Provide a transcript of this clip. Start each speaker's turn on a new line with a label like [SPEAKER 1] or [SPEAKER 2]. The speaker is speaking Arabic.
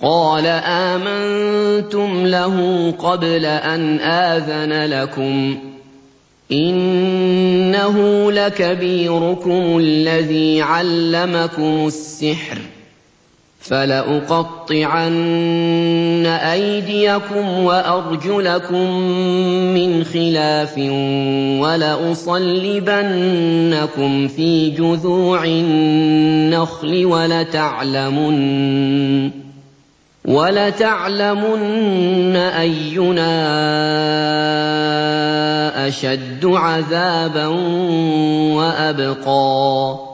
[SPEAKER 1] قَالَ آمَنتُمْ لَهُ قَبْلَ أَنْ آذَنَ لَكُمْ ۖ إِنَّهُ لَكَبِيرُكُمُ الَّذِي عَلَّمَكُمُ السِّحْرَ ۖ فَلَأُقَطِّعَنَّ أَيْدِيَكُمْ وَأَرْجُلَكُم مِّنْ خِلَافٍ وَلَأُصَلِّبَنَّكُمْ فِي جُذُوعِ النَّخْلِ وَلَتَعْلَمُنَّ أَيُّنَا أَشَدُّ عَذَابًا وَأَبْقَىٰ